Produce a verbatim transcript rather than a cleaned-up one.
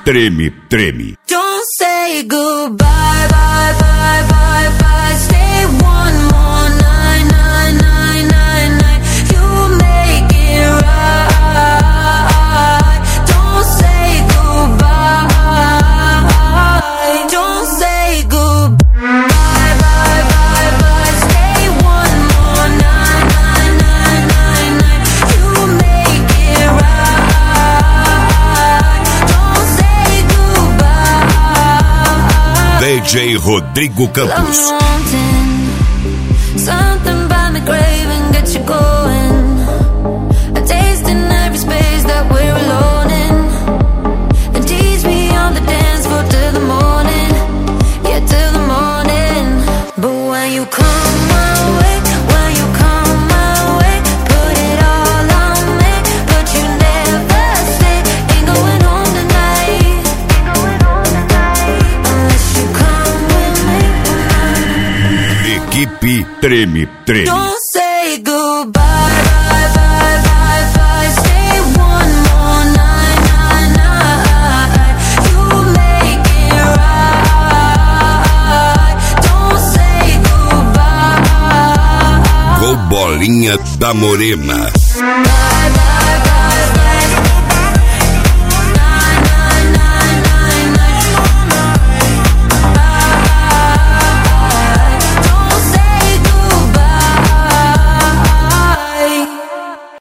treme, treme. Don't say goodbye, bye, bye, bye, bye. Stay one more night, night, night, night, night. You make it right. Don't say goodbye. Don't say goodbye, bye, bye, bye. Stay one more night, night, night, night, night. You make it right. Don't say goodbye. D J Rodrigo Campos. Something by me craving gets you going. A taste in every space that we're alone in. And tease me on the dance floor till the morning. Yeah, till the morning. But when you come my way, when you come my way, put it all on me, but you never say ain't going home tonight. Ain't going home tonight unless you come with me. Equipe Treme, Treme. Don't say goodbye, bye, bye, bye, bye. Stay one more night, night, night. You make it right. Don't say goodbye. Com Bolinha da Morena. Bye, bye,